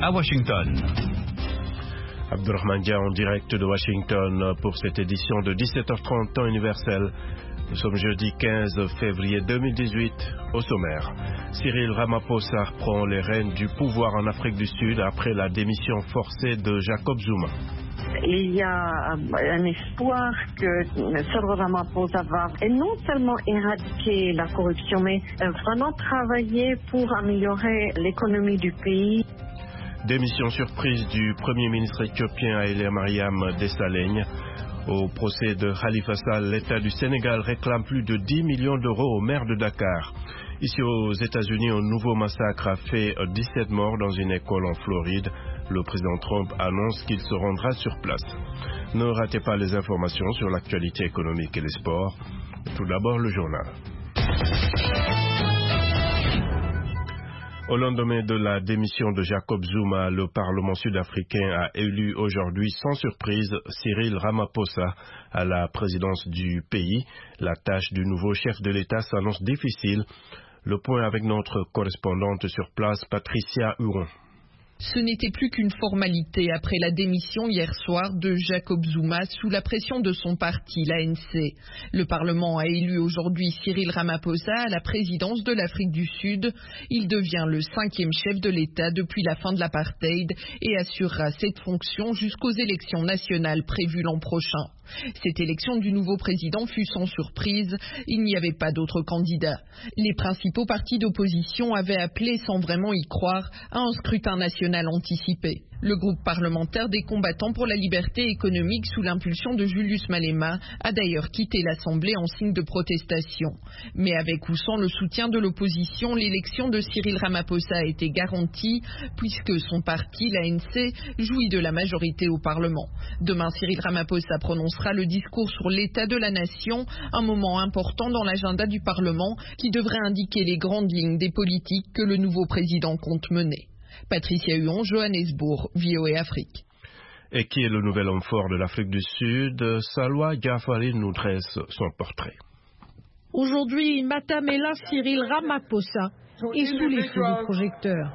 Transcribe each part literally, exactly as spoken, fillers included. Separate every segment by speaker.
Speaker 1: à Washington.
Speaker 2: Abdurrahman Dia en direct de Washington pour cette édition de dix-sept heures trente temps universel. Nous sommes jeudi quinze février deux mille dix-huit. Au sommaire, Cyril Ramaphosa prend les rênes du pouvoir en Afrique du Sud après la démission forcée de Jacob Zuma.
Speaker 3: Il y a un espoir que Cyril Ramaphosa va et non seulement éradiquer la corruption, mais vraiment travailler pour améliorer l'économie du pays.
Speaker 2: Démission surprise du Premier ministre éthiopien Haïlé Mariam Desalegn. Au procès de Khalifa Sall, l'État du Sénégal réclame plus de dix millions d'euros au maire de Dakar. Ici aux États-Unis, un nouveau massacre a fait dix-sept morts dans une école en Floride. Le président Trump annonce qu'il se rendra sur place. Ne ratez pas les informations sur l'actualité économique et les sports. Tout d'abord, le journal. Au lendemain de la démission de Jacob Zuma, le Parlement sud-africain a élu aujourd'hui sans surprise Cyril Ramaphosa à la présidence du pays. La tâche du nouveau chef de l'État s'annonce difficile. Le point avec notre correspondante sur place, Patricia Huron.
Speaker 4: Ce n'était plus qu'une formalité après la démission hier soir de Jacob Zuma sous la pression de son parti, l'A N C. Le Parlement a élu aujourd'hui Cyril Ramaphosa à la présidence de l'Afrique du Sud. Il devient le cinquième chef de l'État depuis la fin de l'apartheid et assurera cette fonction jusqu'aux élections nationales prévues l'an prochain. Cette élection du nouveau président fut sans surprise, il n'y avait pas d'autres candidats. Les principaux partis d'opposition avaient appelé, sans vraiment y croire, à un scrutin national anticipé. Le groupe parlementaire des combattants pour la liberté économique sous l'impulsion de Julius Malema a d'ailleurs quitté l'Assemblée en signe de protestation. Mais avec ou sans le soutien de l'opposition, l'élection de Cyril Ramaphosa a été garantie puisque son parti, l'A N C, jouit de la majorité au Parlement. Demain, Cyril Ramaphosa prononcera le discours sur l'état de la nation, un moment important dans l'agenda du Parlement qui devrait indiquer les grandes lignes des politiques que le nouveau président compte mener. Patricia Huon, Johannesburg, V O A Afrique.
Speaker 2: Et qui est le nouvel homme fort de l'Afrique du Sud? Salwa Jafari nous dresse son portrait.
Speaker 5: Aujourd'hui, Matamela Cyril Ramaphosa est sous les feux du projecteur.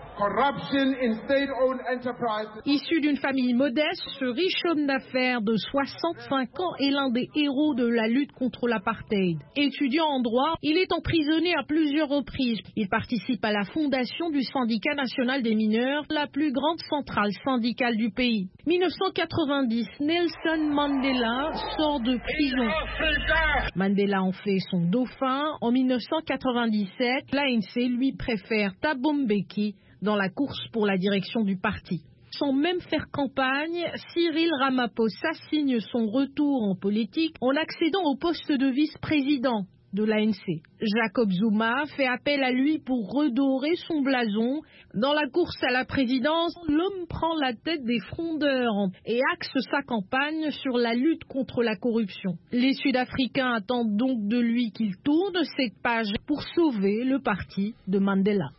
Speaker 5: Issu d'une famille modeste, ce riche homme d'affaires de soixante-cinq ans est l'un des héros de la lutte contre l'apartheid. Étudiant en droit, il est emprisonné à plusieurs reprises. Il participe à la fondation du syndicat national des mineurs, la plus grande centrale syndicale du pays. mille neuf cent quatre-vingt-dix, Nelson Mandela sort de prison. Mandela en fait son dauphin. En mille neuf cent quatre-vingt-dix-sept, l'A N C lui préfère Thabo Mbeki dans la course pour la direction du parti. Sans même faire campagne, Cyril Ramaphosa signe son retour en politique en accédant au poste de vice-président de l'A N C. Jacob Zuma fait appel à lui pour redorer son blason. Dans la course à la présidence, l'homme prend la tête des frondeurs et axe sa campagne sur la lutte contre la corruption. Les Sud-Africains attendent donc de lui qu'il tourne cette page pour sauver le parti de Mandela.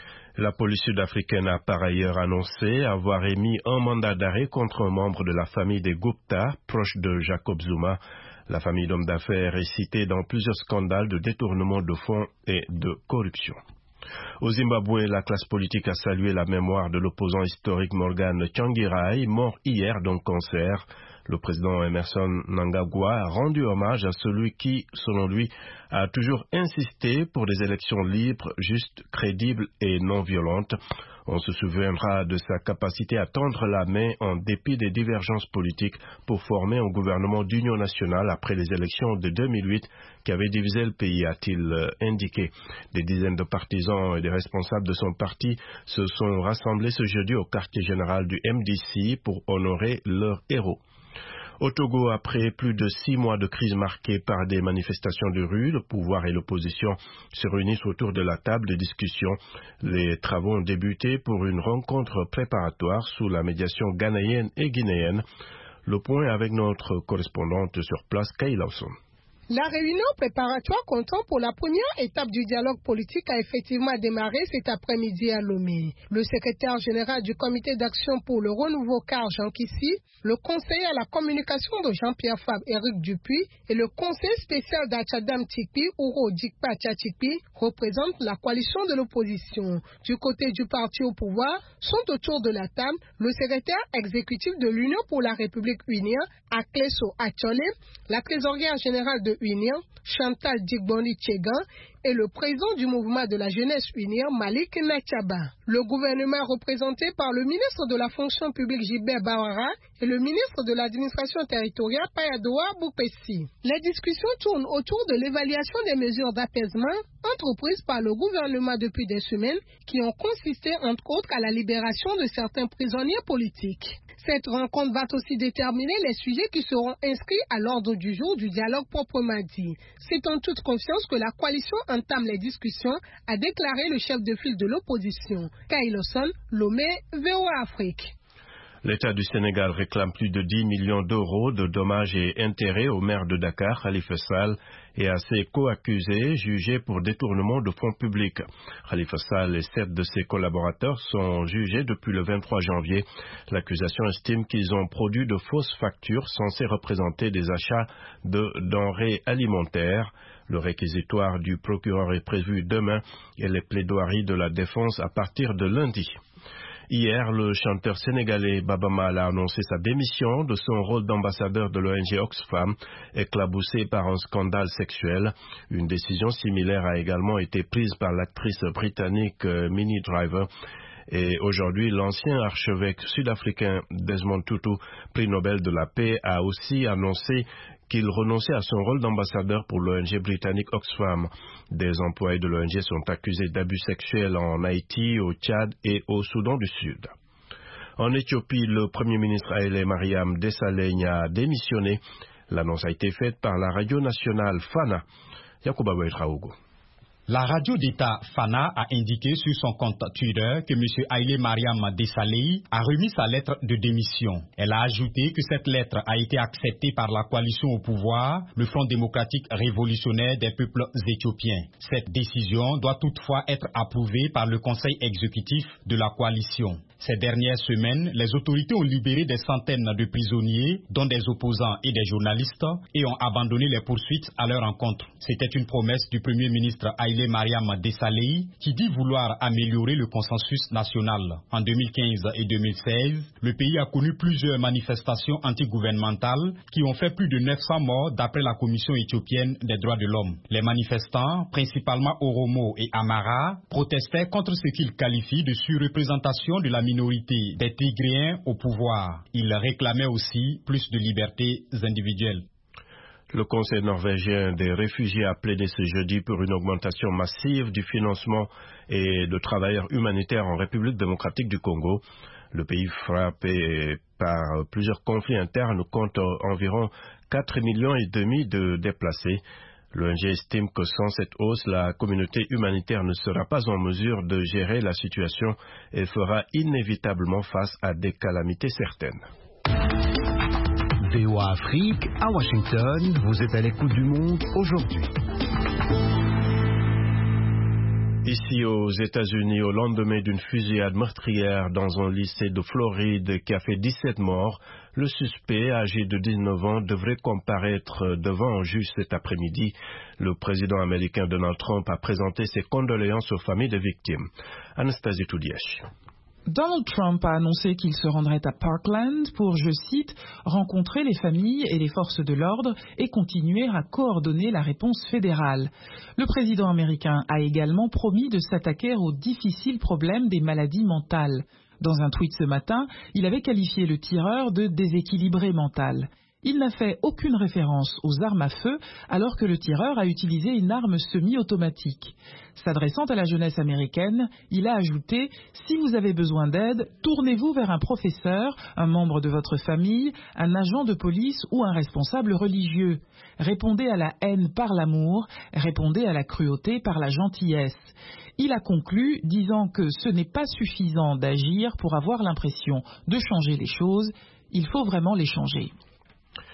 Speaker 2: La police sud-africaine a par ailleurs annoncé avoir émis un mandat d'arrêt contre un membre de la famille des Gupta, proche de Jacob Zuma. La famille d'hommes d'affaires est citée dans plusieurs scandales de détournement de fonds et de corruption. Au Zimbabwe, la classe politique a salué la mémoire de l'opposant historique Morgan Tsvangirai, mort hier d'un cancer. Le président Emmerson Mnangagwa a rendu hommage à celui qui, selon lui, a toujours insisté pour des élections libres, justes, crédibles et non violentes. On se souviendra de sa capacité à tendre la main en dépit des divergences politiques pour former un gouvernement d'union nationale après les élections de deux mille huit qui avaient divisé le pays, a-t-il indiqué. Des dizaines de partisans et des responsables de son parti se sont rassemblés ce jeudi au quartier général du M D C pour honorer leur héros. Au Togo, après plus de six mois de crise marquée par des manifestations de rue, le pouvoir et l'opposition se réunissent autour de la table de discussion. Les travaux ont débuté pour une rencontre préparatoire sous la médiation ghanéenne et guinéenne. Le point avec notre correspondante sur place, Kay Lawson.
Speaker 1: La réunion préparatoire comptant pour la première étape du dialogue politique a effectivement démarré cet après-midi à Lomé. Le secrétaire général du comité d'action pour le renouveau Car Jean Kissi, le conseiller à la communication de Jean-Pierre Fabre Éric Dupuis et le conseiller spécial d'Achadam Tikpi, Ouro Dikpa Tchatikpi, représentent la coalition de l'opposition. Du côté du parti au pouvoir, sont autour de la table le secrétaire exécutif de l'Union pour la République Unia, Akleso Achole, la trésorière générale de Union, Chantal Digboni Tchegan, et le président du mouvement de la jeunesse Union, Malik Nachaba. Le gouvernement représenté par le ministre de la fonction publique Gilbert Bawara et le ministre de l'administration territoriale Payadoa Boupessi. Les discussions tournent autour de l'évaluation des mesures d'apaisement entreprises par le gouvernement depuis des semaines qui ont consisté entre autres à la libération de certains prisonniers politiques. Cette rencontre va aussi déterminer les sujets qui seront inscrits à l'ordre du jour du dialogue proprement dit. C'est en toute confiance que la coalition entame les discussions, a déclaré le chef de file de l'opposition. Kailoson, Lomé, V O A Afrique.
Speaker 2: L'État du Sénégal réclame plus de dix millions d'euros de dommages et intérêts au maire de Dakar, Khalifa Sall, et à ses co-accusés jugés pour détournement de fonds publics. Khalifa Sall et sept de ses collaborateurs sont jugés depuis le vingt-trois janvier. L'accusation estime qu'ils ont produit de fausses factures censées représenter des achats de denrées alimentaires. Le réquisitoire du procureur est prévu demain et les plaidoiries de la défense à partir de lundi. Hier, le chanteur sénégalais Baba Maal a annoncé sa démission de son rôle d'ambassadeur de l'O N G Oxfam, éclaboussé par un scandale sexuel. Une décision similaire a également été prise par l'actrice britannique Minnie Driver. Et aujourd'hui, l'ancien archevêque sud-africain Desmond Tutu, prix Nobel de la paix, a aussi annoncé qu'il renonçait à son rôle d'ambassadeur pour l'O N G britannique Oxfam. Des employés de l'O N G sont accusés d'abus sexuels en Haïti, au Tchad et au Soudan du Sud. En Éthiopie, le Premier ministre Haïlé Mariam Desalegn a démissionné. L'annonce a été faite par la radio nationale Fana. Yacouba Ouetraogo.
Speaker 6: La radio d'État Fana a indiqué sur son compte Twitter que M. Haïlé Mariam Desalegn a remis sa lettre de démission. Elle a ajouté que cette lettre a été acceptée par la coalition au pouvoir, le Front démocratique révolutionnaire des peuples éthiopiens. Cette décision doit toutefois être approuvée par le conseil exécutif de la coalition. Ces dernières semaines, les autorités ont libéré des centaines de prisonniers, dont des opposants et des journalistes, et ont abandonné les poursuites à leur encontre. C'était une promesse du Premier ministre Haïlé Mariam Desalegn, qui dit vouloir améliorer le consensus national. En deux mille quinze et deux mille seize, le pays a connu plusieurs manifestations antigouvernementales qui ont fait plus de neuf cents morts d'après la Commission éthiopienne des droits de l'homme. Les manifestants, principalement Oromo et Amara, protestaient contre ce qu'ils qualifient de surreprésentation de la minorité des Tigréens au pouvoir. Ils réclamaient aussi plus de libertés individuelles.
Speaker 2: Le Conseil norvégien des réfugiés a plaidé ce jeudi pour une augmentation massive du financement et de travailleurs humanitaires en République démocratique du Congo. Le pays frappé par plusieurs conflits internes compte environ quatre millions et demi de déplacés. L'O N G estime que sans cette hausse, la communauté humanitaire ne sera pas en mesure de gérer la situation et fera inévitablement face à des calamités certaines.
Speaker 7: V O A Afrique, à Washington, vous êtes à l'écoute du monde aujourd'hui.
Speaker 2: Ici aux États-Unis, au lendemain d'une fusillade meurtrière dans un lycée de Floride qui a fait dix-sept morts, le suspect, âgé de dix-neuf ans, devrait comparaître devant un juge cet après-midi. Le président américain Donald Trump a présenté ses condoléances aux familles des victimes. Anastasie Toudiesh.
Speaker 8: Donald Trump a annoncé qu'il se rendrait à Parkland pour, je cite, rencontrer les familles et les forces de l'ordre et continuer à coordonner la réponse fédérale. Le président américain a également promis de s'attaquer au difficile problème des maladies mentales. Dans un tweet ce matin, il avait qualifié le tireur de déséquilibré mental. Il n'a fait aucune référence aux armes à feu alors que le tireur a utilisé une arme semi-automatique. S'adressant à la jeunesse américaine, il a ajouté « Si vous avez besoin d'aide, tournez-vous vers un professeur, un membre de votre famille, un agent de police ou un responsable religieux. Répondez à la haine par l'amour, répondez à la cruauté par la gentillesse. » Il a conclu disant que ce n'est pas suffisant d'agir pour avoir l'impression de changer les choses, il faut vraiment les changer.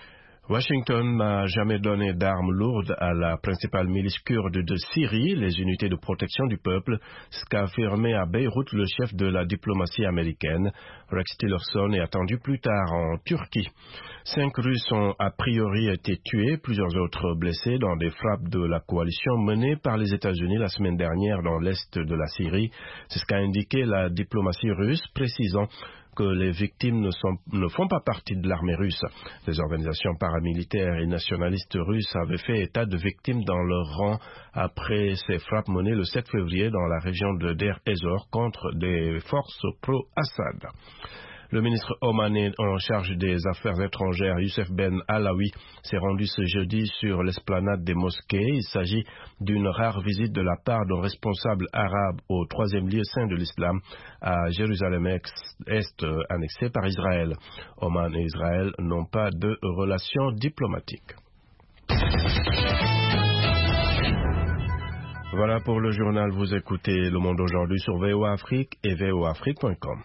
Speaker 2: Washington n'a jamais donné d'armes lourdes à la principale milice kurde de Syrie, les unités de protection du peuple, ce qu'a affirmé à Beyrouth le chef de la diplomatie américaine. Rex Tillerson est attendu plus tard en Turquie. Cinq Russes ont a priori été tués, plusieurs autres blessés dans des frappes de la coalition menée par les États-Unis la semaine dernière dans l'est de la Syrie. C'est ce qu'a indiqué la diplomatie russe, précisant que les victimes ne, sont, ne font pas partie de l'armée russe. Les organisations paramilitaires et nationalistes russes avaient fait état de victimes dans leur rang après ces frappes menées le sept février dans la région de Deir ez-Zor contre des forces pro-Assad. Le ministre omanais en charge des affaires étrangères, Youssef Ben Alaoui, s'est rendu ce jeudi sur l'esplanade des mosquées. Il s'agit d'une rare visite de la part d'un responsable arabe au troisième lieu saint de l'islam à Jérusalem-Est, annexé par Israël. Oman et Israël n'ont pas de relations diplomatiques. Voilà pour le journal. Vous écoutez Le Monde aujourd'hui sur V O A Afrique et v o afrique point com.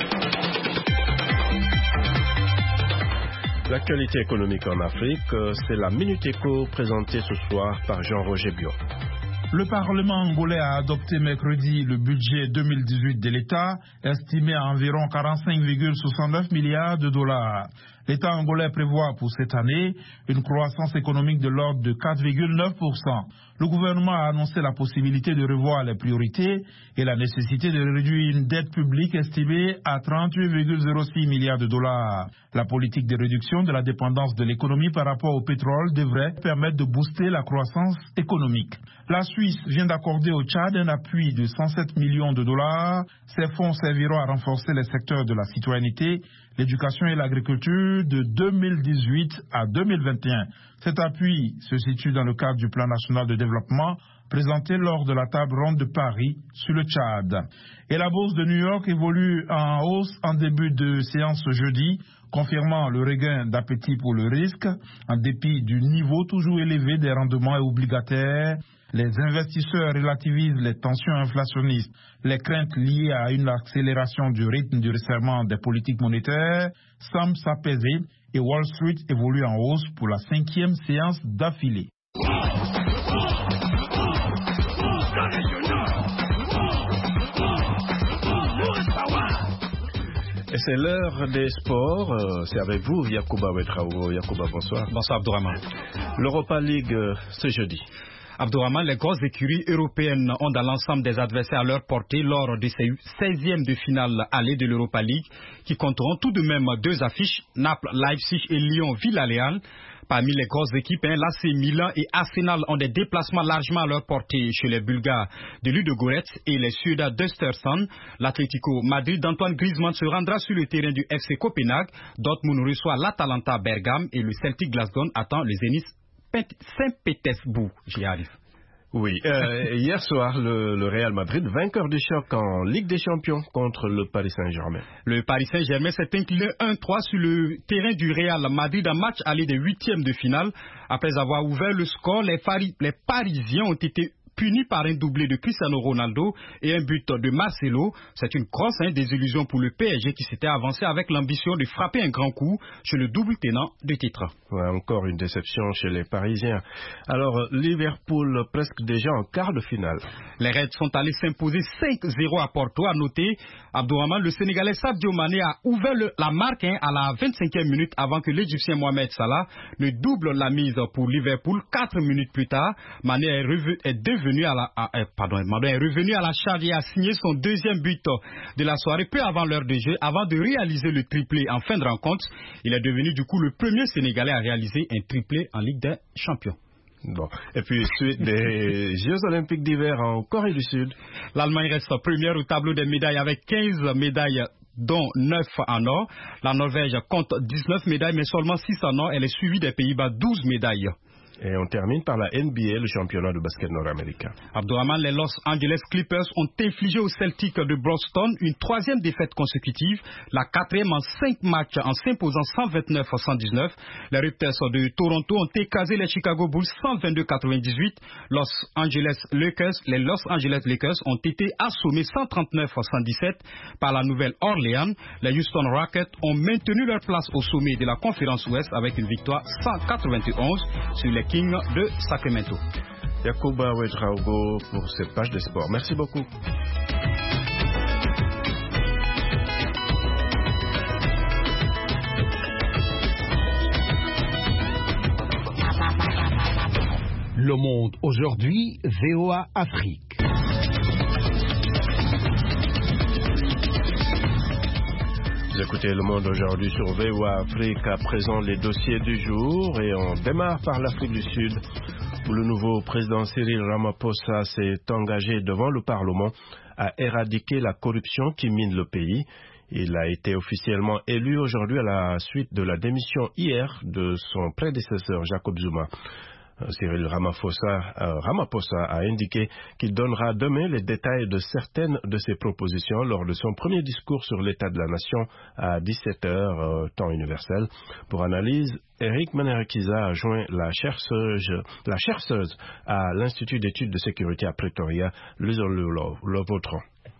Speaker 2: L'actualité économique en Afrique, c'est la Minute Éco présentée ce soir par Jean-Roger Biot.
Speaker 9: Le Parlement angolais a adopté mercredi le budget deux mille dix-huit de l'État, estimé à environ quarante-cinq virgule soixante-neuf milliards de dollars. L'État angolais prévoit pour cette année une croissance économique de l'ordre de quatre virgule neuf pour cent. Le gouvernement a annoncé la possibilité de revoir les priorités et la nécessité de réduire une dette publique estimée à trente-huit virgule zéro six milliards de dollars. La politique de réduction de la dépendance de l'économie par rapport au pétrole devrait permettre de booster la croissance économique. La Suisse vient d'accorder au Tchad un appui de cent sept millions de dollars. Ces fonds serviront à renforcer les secteurs de la citoyenneté, l'éducation et l'agriculture de deux mille dix-huit à deux mille vingt et un. Cet appui se situe dans le cadre du plan national de développement présenté lors de la table ronde de Paris sur le Tchad. Et la bourse de New York évolue en hausse en début de séance jeudi, confirmant le regain d'appétit pour le risque, en dépit du niveau toujours élevé des rendements obligataires. Les investisseurs relativisent les tensions inflationnistes, les craintes liées à une accélération du rythme du resserrement des politiques monétaires semblent s'apaiser et Wall Street évolue en hausse pour la cinquième séance d'affilée.
Speaker 2: Et c'est l'heure des sports. Euh, c'est avec vous, Yacouba Ouedraogo. Yacouba, bonsoir.
Speaker 6: Bonsoir, Abdourahmane.
Speaker 2: L'Europa League, euh, ce jeudi.
Speaker 6: Abdourahmane, les grosses écuries européennes ont dans l'ensemble des adversaires à leur portée lors de ces seizièmes de finale aller de l'Europa League qui compteront tout de même deux affiches, Naples, Leipzig et Lyon-Villarreal. Parmi les grosses équipes, hein, l'A C Milan et Arsenal ont des déplacements largement à leur portée chez les Bulgares de Ludogorets et les Suédois d'Östersund. L'Atlético Madrid d'Antoine Griezmann se rendra sur le terrain du F C Copenhague. Dortmund reçoit l'Atalanta Bergame et le Celtic Glasgow attend le Zenit Saint-Pétersbourg. J'y arrive.
Speaker 2: Oui, euh, hier soir, le, le Real Madrid, vainqueur du choc en Ligue des Champions contre le Paris Saint-Germain.
Speaker 6: Le Paris Saint-Germain s'est incliné un trois sur le terrain du Real Madrid en match aller des huitièmes de finale. Après avoir ouvert le score, les, Paris, les Parisiens ont été puni par un doublé de Cristiano Ronaldo et un but de Marcelo. C'est une grosse hein, désillusion pour le P S G qui s'était avancé avec l'ambition de frapper un grand coup chez le double tenant du titre.
Speaker 2: Ouais, encore une déception chez les Parisiens. Alors, Liverpool presque déjà en quart de finale.
Speaker 6: Les Reds sont allés s'imposer cinq zéro à Porto. À noter, Abdourahmane, le Sénégalais Sadio Mané a ouvert le, la marque hein, à la vingt-cinquième minute avant que l'Égyptien Mohamed Salah ne double la mise pour Liverpool. Quatre minutes plus tard, Mané est, revu, est devenu à la, à, pardon, Mané est revenu à la charge et a signé son deuxième but de la soirée peu avant l'heure de jeu, avant de réaliser le triplé en fin de rencontre. Il est devenu du coup le premier Sénégalais à réaliser un triplé en Ligue des Champions.
Speaker 2: Bon. Et puis, suite des Jeux Olympiques d'hiver en Corée du Sud.
Speaker 6: L'Allemagne reste première au tableau des médailles avec quinze médailles, dont neuf en or. La Norvège compte dix-neuf médailles, mais seulement six en or. Elle est suivie des Pays-Bas, douze médailles.
Speaker 2: Et on termine par la N B A, le championnat de basket nord-américain.
Speaker 6: Abdourahmane, les Los Angeles Clippers ont infligé aux Celtics de Boston une troisième défaite consécutive, la quatrième en cinq matchs en s'imposant cent vingt-neuf à cent dix-neuf. Les Raptors de Toronto ont écrasé les Chicago Bulls cent vingt-deux à quatre-vingt-dix-huit. Los Angeles Lakers, les Los Angeles Lakers ont été assommés cent trente-neuf à cent dix-sept par la Nouvelle-Orléans. Les Houston Rockets ont maintenu leur place au sommet de la conférence Ouest avec une victoire cent quatre-vingt-onze sur les Kings de Sacramento.
Speaker 2: Yacouba Ouedraogo pour cette page de sport. Merci beaucoup.
Speaker 7: Le Monde aujourd'hui, V O A Afrique.
Speaker 2: Vous écoutez Le Monde aujourd'hui sur V O A Afrique. À présent, les dossiers du jour. Et on démarre par l'Afrique du Sud, où le nouveau président Cyril Ramaphosa s'est engagé devant le Parlement à éradiquer la corruption qui mine le pays. Il a été officiellement élu aujourd'hui à la suite de la démission hier de son prédécesseur Jacob Zuma. Cyril Ramaphosa, euh, Ramaphosa a indiqué qu'il donnera demain les détails de certaines de ses propositions lors de son premier discours sur l'état de la nation à dix-sept heures, euh, temps universel. Pour analyse, Eric Manerakiza a joint la chercheuse, la chercheuse à l'Institut d'études de sécurité à Pretoria, Lizolo Lovotron.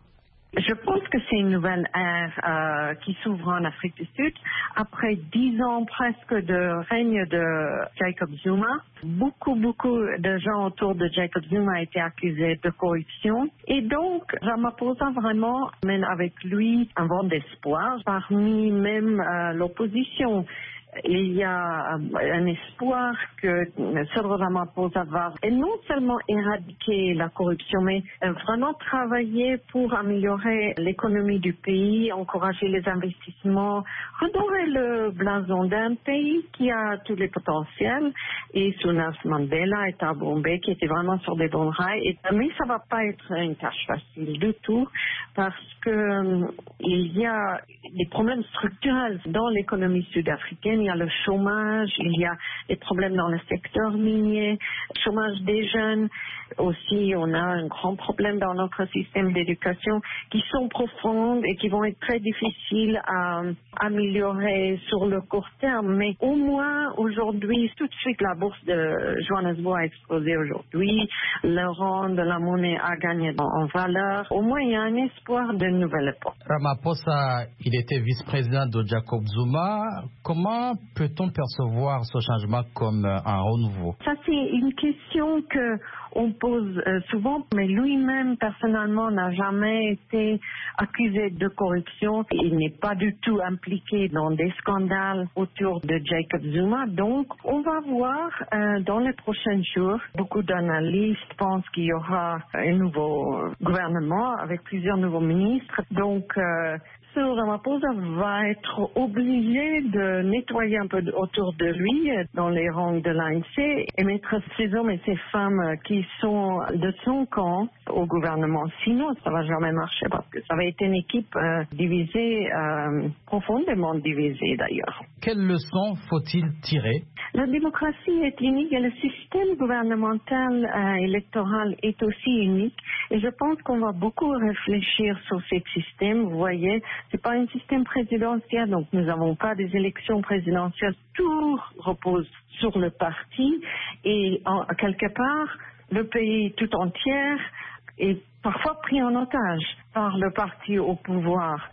Speaker 3: Je pense que c'est une nouvelle ère euh, qui s'ouvre en Afrique du Sud. Après dix ans presque de règne de Jacob Zuma, beaucoup, beaucoup de gens autour de Jacob Zuma ont été accusés de corruption. Et donc, Ramaphosa vraiment mène avec lui un vent d'espoir parmi même euh, l'opposition. Il y a un espoir que Cyril Ramaphosa va et non seulement éradiquer la corruption, mais vraiment travailler pour améliorer l'économie du pays, encourager les investissements, redorer le blason d'un pays qui a tous les potentiels. Et sous Nelson Mandela et Thabo Mbeki étaient vraiment sur des bons rails. Et, mais ça va pas être une tâche facile du tout parce que euh, il y a des problèmes structurels dans l'économie sud-africaine. Il y a le chômage, il y a des problèmes dans le secteur minier, le chômage des jeunes. Aussi, on a un grand problème dans notre système d'éducation qui sont profondes et qui vont être très difficiles à améliorer sur le court terme. Mais au moins, aujourd'hui, tout de suite, la bourse de Johannesburg a explosé aujourd'hui. Le rang de la monnaie a gagné en valeur. Au moins, il y a un espoir de nouvelle époque.
Speaker 10: Ramaphosa, il était vice-président de Jacob Zuma. Comment peut-on percevoir ce changement comme un renouveau?
Speaker 3: Ça, c'est une question que on pose euh, souvent, mais lui-même, personnellement, n'a jamais été accusé de corruption. Il n'est pas du tout impliqué dans des scandales autour de Jacob Zuma. Donc, on va voir euh, dans les prochains jours. Beaucoup d'analystes pensent qu'il y aura un nouveau gouvernement avec plusieurs nouveaux ministres. Donc, euh, Cyril Ramaphosa va être obligé de nettoyer un peu autour de lui dans les rangs de l'A N C et mettre ces hommes et ces femmes qui sont de son camp au gouvernement. Sinon, ça va jamais marcher parce que ça va être une équipe euh, divisée, euh, profondément divisée d'ailleurs.
Speaker 10: Quelles leçons faut-il tirer?
Speaker 3: La démocratie est unique et le système gouvernemental euh, électoral est aussi unique. Et je pense qu'on va beaucoup réfléchir sur ce système. Vous voyez, c'est pas un système présidentiel, donc nous n'avons pas des élections présidentielles. Tout repose sur le parti et en, quelque part, le pays tout entier est parfois pris en otage par le parti au pouvoir.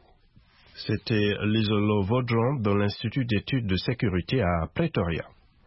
Speaker 2: C'était Lizolo Vaudron de l'Institut d'études de sécurité à Pretoria.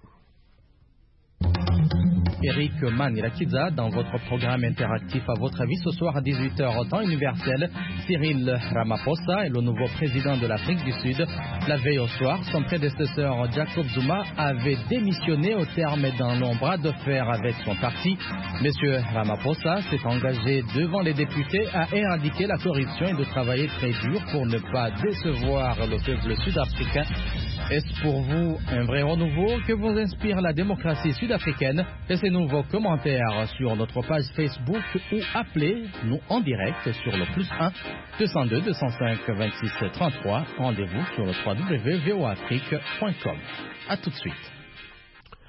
Speaker 10: Eric Manirakiza, dans votre programme interactif à votre avis ce soir à dix-huit heures au temps universel, Cyril Ramaphosa est le nouveau président de l'Afrique du Sud. La veille au soir, son prédécesseur Jacob Zuma avait démissionné au terme d'un long bras de fer avec son parti. Monsieur Ramaphosa s'est engagé devant les députés à éradiquer la corruption et de travailler très dur pour ne pas décevoir le peuple sud-africain. Est-ce pour vous un vrai renouveau que vous inspire la démocratie sud-africaine? Laissez-nous vos commentaires sur notre page Facebook ou appelez-nous en direct sur le plus un deux zéro deux deux zéro cinq vingt-six trente-trois. Rendez-vous sur le w w w point v o afrique point com. A tout de suite.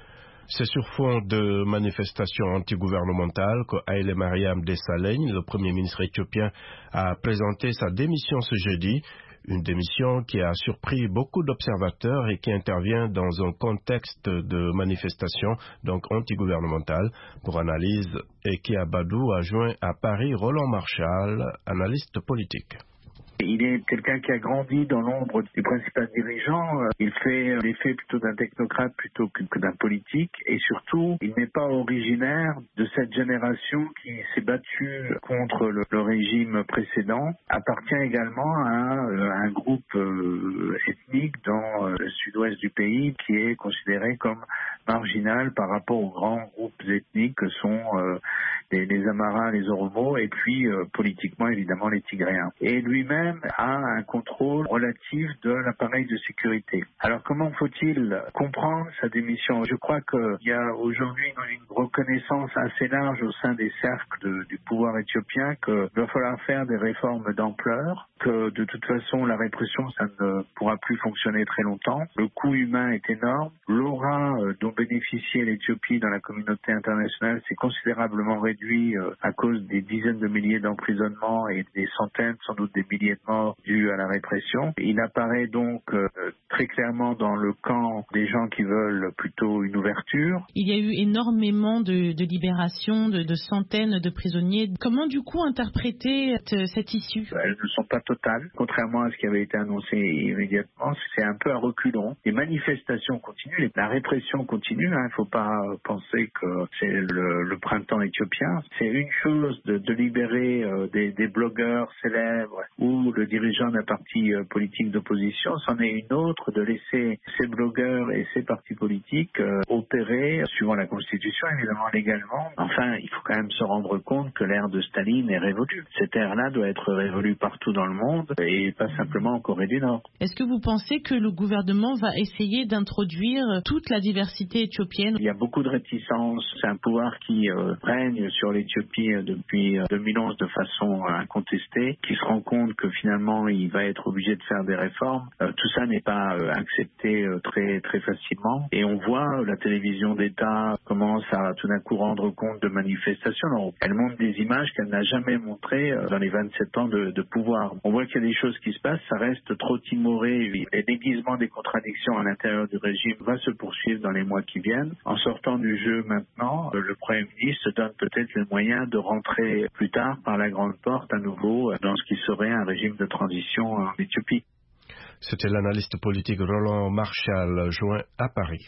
Speaker 2: C'est sur fond de manifestations antigouvernementales que Haile Mariam Desalegn, le Premier ministre éthiopien, a présenté sa démission ce jeudi. Une démission qui a surpris beaucoup d'observateurs et qui intervient dans un contexte de manifestation donc antigouvernementale. Pour analyse, Eki Abadou a joint à Paris Roland Marchal, analyste politique.
Speaker 11: Il est quelqu'un qui a grandi dans l'ombre du principal dirigeant. Il fait l'effet plutôt d'un technocrate plutôt que d'un politique. Et surtout, il n'est pas originaire de cette génération qui s'est battue contre le, le régime précédent. Appartient également à un, un groupe euh, ethnique dans le sud-ouest du pays qui est considéré comme marginal par rapport aux grands groupes ethniques que sont euh, les, les Amaras, les Oromos et puis euh, politiquement évidemment les Tigréens. Et lui-même a un contrôle relatif de l'appareil de sécurité. Alors comment faut-il comprendre sa démission? Je crois qu'il y a aujourd'hui une reconnaissance assez large au sein des cercles de, du pouvoir éthiopien qu'il va falloir faire des réformes d'ampleur, que de toute façon la répression ça ne pourra plus fonctionner très longtemps. Le coût humain est énorme. L'aura dont bénéficiait l'Éthiopie dans la communauté internationale s'est considérablement réduit à cause des dizaines de milliers d'emprisonnements et des centaines, sans doute des milliers de morts dus à la répression. Il apparaît donc euh, très clairement dans le camp des gens qui veulent plutôt une ouverture.
Speaker 5: Il y a eu énormément de, de libérations, de, de centaines de prisonniers. Comment du coup interpréter cette, cette issue?
Speaker 11: Elles ne sont pas totales, contrairement à ce qui avait été annoncé immédiatement. C'est un peu à reculons. Les manifestations continuent, la répression continue. Il hein. ne faut pas penser que c'est le, le printemps éthiopien. C'est une chose de, de libérer euh, des, des blogueurs célèbres ou le dirigeant d'un parti euh, politique d'opposition, c'en est une autre de laisser ces blogueurs et ces partis politiques euh, opérer, suivant la Constitution évidemment légalement. Enfin, il faut quand même se rendre compte que l'ère de Staline est révolue. Cette ère-là doit être révolue partout dans le monde et pas simplement en Corée du Nord.
Speaker 5: Est-ce que vous pensez que le gouvernement va essayer d'introduire toute la diversité éthiopienne?
Speaker 11: Il y a beaucoup de réticences. C'est un pouvoir qui euh, règne sur l'Éthiopie depuis deux mille onze de façon euh, incontestée, qui se rend compte que finalement il va être obligé de faire des réformes. Euh, tout ça n'est pas euh, accepté euh, très très facilement. Et on voit euh, la télévision d'État commence à tout d'un coup rendre compte de manifestations. Alors, elle montre des images qu'elle n'a jamais montrées euh, dans les vingt-sept ans de, de pouvoir. On voit qu'il y a des choses qui se passent, ça reste trop timoré. Les déguisements des contradictions à l'intérieur du régime va se poursuivre dans les mois qui viennent. En sortant du jeu maintenant, euh, le Premier ministre se donne peut-être les moyens de rentrer plus tard par la grande porte à nouveau euh, dans ce qui serait un régime de transition en Éthiopie.
Speaker 2: C'était l'analyste politique Roland Marchal, joint à Paris.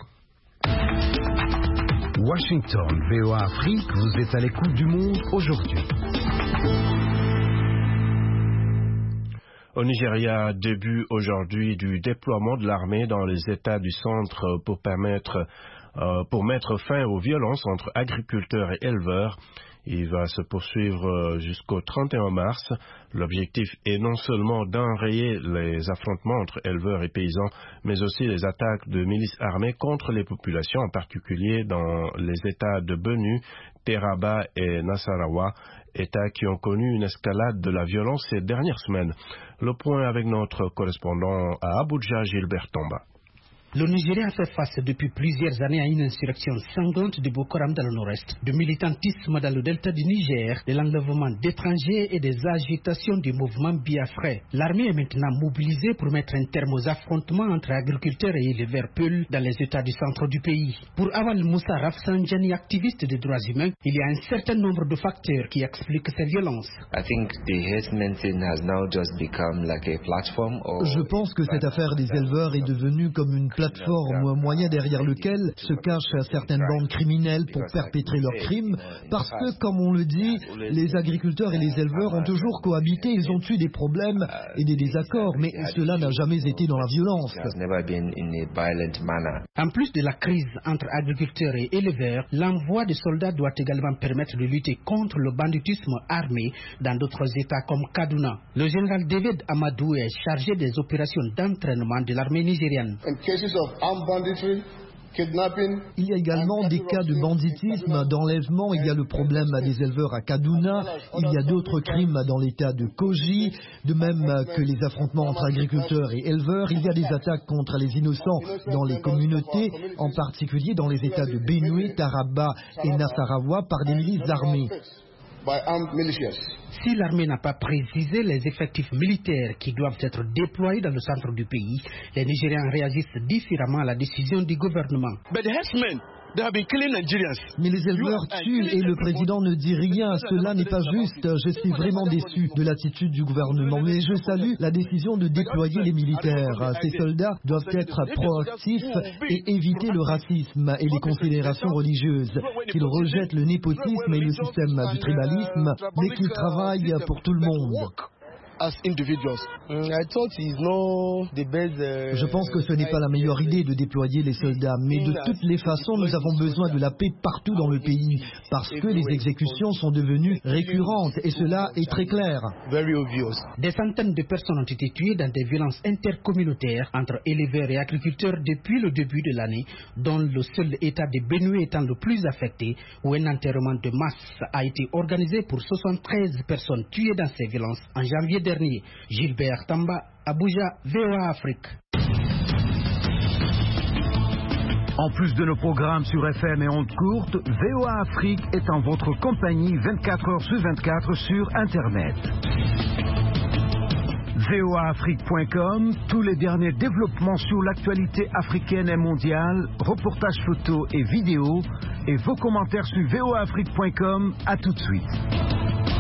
Speaker 7: Washington, V O A Afrique, vous êtes à l'écoute du monde aujourd'hui.
Speaker 2: Au Nigeria, début aujourd'hui du déploiement de l'armée dans les États du centre pour permettre, euh, pour mettre fin aux violences entre agriculteurs et éleveurs. Il va se poursuivre jusqu'au trente et un mars. L'objectif est non seulement d'enrayer les affrontements entre éleveurs et paysans, mais aussi les attaques de milices armées contre les populations, en particulier dans les États de Benue, Teraba et Nasarawa, États qui ont connu une escalade de la violence ces dernières semaines. Le point avec notre correspondant à Abuja, Gilbert Tomba.
Speaker 12: Le Nigeria fait face depuis plusieurs années à une insurrection sanglante de Boko Haram dans le nord-est, de militantisme dans le delta du Niger, de l'enlèvement d'étrangers et des agitations du mouvement Biafra. L'armée est maintenant mobilisée pour mettre un terme aux affrontements entre agriculteurs et éleveurs Peul dans les États du centre du pays. Pour Awal Moussa Rafsanjani, activiste des droits humains, il y a un certain nombre de facteurs qui expliquent ces violences.
Speaker 13: Je pense que cette affaire des éleveurs est devenue comme une plateforme ou un moyen derrière lequel se cachent certaines bandes criminelles pour perpétrer leurs crimes, parce que, comme on le dit, les agriculteurs et les éleveurs ont toujours cohabité, ils ont eu des problèmes et des désaccords, mais cela n'a jamais été dans la violence.
Speaker 12: En plus de la crise entre agriculteurs et éleveurs, l'envoi de soldats doit également permettre de lutter contre le banditisme armé dans d'autres États comme Kaduna. Le général David Amadou est chargé des opérations d'entraînement de l'armée nigérienne.
Speaker 14: Of armed banditry,
Speaker 13: Il y a également des cas de banditisme, d'enlèvement. Il y a le problème des éleveurs à Kaduna. Il y a d'autres crimes dans l'état de Kogi, de même que les affrontements entre agriculteurs et éleveurs. Il y a des attaques contre les innocents dans les communautés, en particulier dans les états de Benue, Taraba et Nasarawa par des milices armées.
Speaker 12: Si l'armée n'a pas précisé les effectifs militaires qui doivent être déployés dans le centre du pays, les Nigériens réagissent différemment à la décision du gouvernement.
Speaker 13: Mais les éleveurs tuent et le président ne dit rien. Cela n'est pas juste. Je suis vraiment déçu de l'attitude du gouvernement. Mais je salue la décision de déployer les militaires. Ces soldats doivent être proactifs et éviter le racisme et les considérations religieuses. Qu'ils rejettent le népotisme et le système du tribalisme, mais qu'ils travaillent pour tout le monde. Je pense que ce n'est pas la meilleure idée de déployer les soldats, mais de toutes les façons, nous avons besoin de la paix partout dans le pays, parce que les exécutions sont devenues récurrentes, et cela est très clair.
Speaker 12: Des centaines de personnes ont été tuées dans des violences intercommunautaires entre éleveurs et agriculteurs depuis le début de l'année, dont le seul état de Benue étant le plus affecté, où un enterrement de masse a été organisé pour soixante-treize personnes tuées dans ces violences en janvier dernier. Gilbert Tamba, Abuja, V O A Afrique.
Speaker 7: En plus de nos programmes sur F M et ondes courtes, V O A Afrique est en votre compagnie vingt-quatre heures sur vingt-quatre sur Internet. V O A Afrique point com, tous les derniers développements sur l'actualité africaine et mondiale, reportages photos et vidéos, et vos commentaires sur V O A Afrique point com. À tout de suite.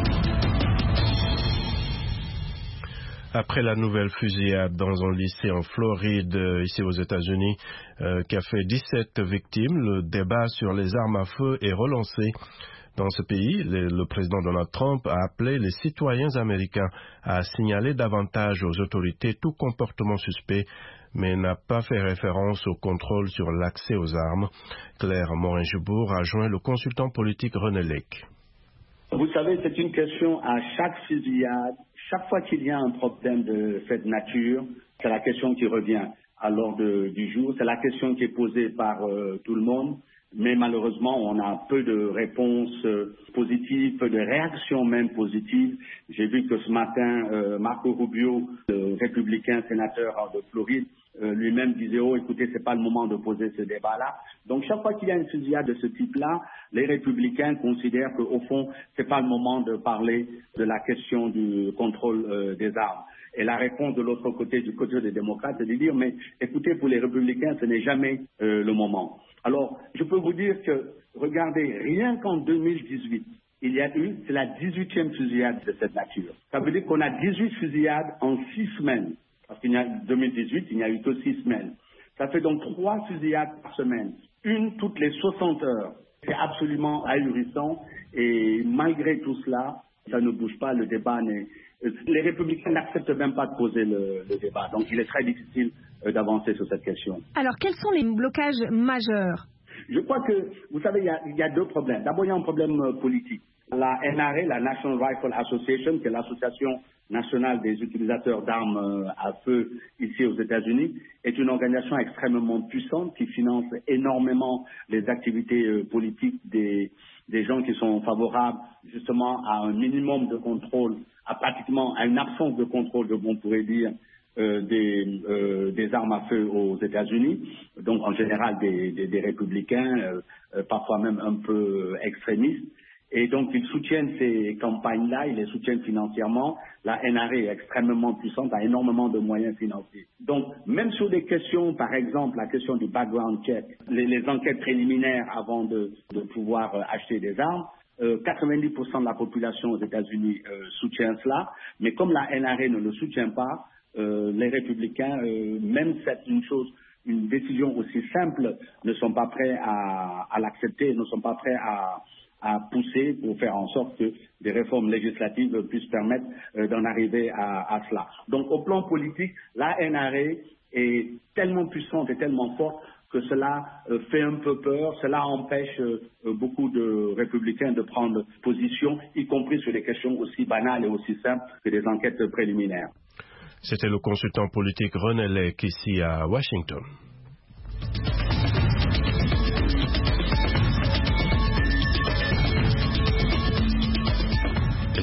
Speaker 2: Après la nouvelle fusillade dans un lycée en Floride, ici aux États-Unis, euh, qui a fait dix-sept victimes, le débat sur les armes à feu est relancé. Dans ce pays, le, le président Donald Trump a appelé les citoyens américains à signaler davantage aux autorités tout comportement suspect, mais n'a pas fait référence au contrôle sur l'accès aux armes. Claire Morin-Joubour a joint le consultant politique René Lec.
Speaker 14: Vous savez, c'est une question à chaque fusillade. Chaque fois qu'il y a un problème de cette nature, c'est la question qui revient à l'ordre du jour. C'est la question qui est posée par euh, tout le monde. Mais malheureusement, on a peu de réponses euh, positives, peu de réactions même positives. J'ai vu que ce matin, euh, Marco Rubio, le républicain sénateur de Floride, euh, lui-même disait « Oh, écoutez, c'est pas le moment de poser ce débat-là ». Donc, chaque fois qu'il y a une fusillade de ce type-là, les républicains considèrent qu'au fond, c'est pas le moment de parler de la question du contrôle euh, des armes. Et la réponse de l'autre côté, du côté des démocrates, c'est de dire « Mais écoutez, pour les républicains, ce n'est jamais euh, le moment ». Alors, je peux vous dire que, regardez, rien qu'en deux mille dix-huit, il y a eu, c'est la dix-huitième fusillade de cette nature. Ça veut dire qu'on a dix-huit fusillades en six semaines. Parce qu'il y a deux mille dix-huit, il n'y a eu que six semaines. Ça fait donc trois fusillades par semaine, une toutes les soixante heures. C'est absolument ahurissant et malgré tout cela, ça ne bouge pas, le débat n'est... Les républicains n'acceptent même pas de poser le, le débat, donc il est très difficile euh, d'avancer sur cette question.
Speaker 15: Alors, quels sont les blocages majeurs?
Speaker 14: Je crois que, vous savez, il y a, il y a deux problèmes. D'abord, il y a un problème euh, politique. La N R A, la National Rifle Association, qui est l'association nationale des utilisateurs d'armes euh, à feu ici aux États-Unis, est une organisation extrêmement puissante qui finance énormément les activités euh, politiques des, des gens qui sont favorables justement à un minimum de contrôle, à pratiquement à une absence de contrôle, on pourrait dire, euh, des, euh, des armes à feu aux États-Unis, donc en général des, des, des républicains, euh, euh, parfois même un peu extrémistes. Et donc, ils soutiennent ces campagnes-là, ils les soutiennent financièrement. La N R A est extrêmement puissante, a énormément de moyens financiers. Donc, même sur des questions, par exemple, la question du background check, les, les enquêtes préliminaires avant de, de pouvoir euh, acheter des armes, euh, quatre-vingt-dix pour cent de la population aux États-Unis euh, soutient cela. Mais comme la N R A ne le soutient pas, euh, les républicains, euh, même c'est une chose, une décision aussi simple, ne sont pas prêts à, à l'accepter, ne sont pas prêts à... à pousser pour faire en sorte que des réformes législatives puissent permettre euh, d'en arriver à, à cela. Donc au plan politique, la N R A est tellement puissante et tellement forte que cela euh, fait un peu peur, cela empêche euh, beaucoup de républicains de prendre position, y compris sur des questions aussi banales et aussi simples que des enquêtes préliminaires.
Speaker 2: C'était le consultant politique René Lec ici à Washington.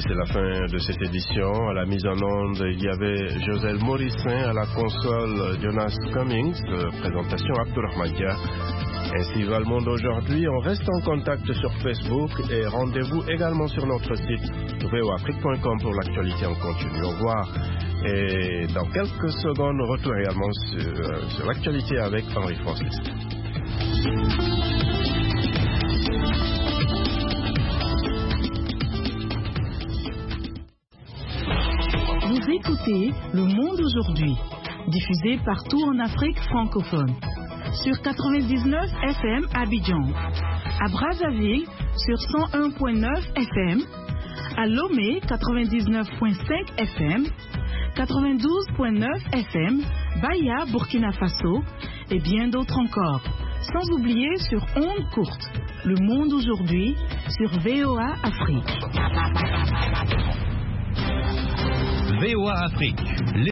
Speaker 2: c'est la fin de cette édition. À la mise en onde, il y avait Joselle Morissin, à la console Jonas Cummings, présentation Abdurrahman Dia. Ainsi va le monde aujourd'hui. On reste en contact sur Facebook et rendez-vous également sur notre site v o afrique point com pour l'actualité en continu. Au revoir. Et dans quelques secondes, retour également sur, sur l'actualité avec Henri Francis.
Speaker 16: Vous écoutez Le Monde aujourd'hui, diffusé partout en Afrique francophone. Sur quatre-vingt-dix-neuf F M à Abidjan, à Brazzaville sur cent un virgule neuf F M, à Lomé quatre-vingt-dix-neuf virgule cinq F M, quatre-vingt-douze virgule neuf F M, Baya, Burkina Faso et bien d'autres encore. Sans oublier sur ondes courtes, Le Monde aujourd'hui sur V O A Afrique.
Speaker 17: V O A Afrique.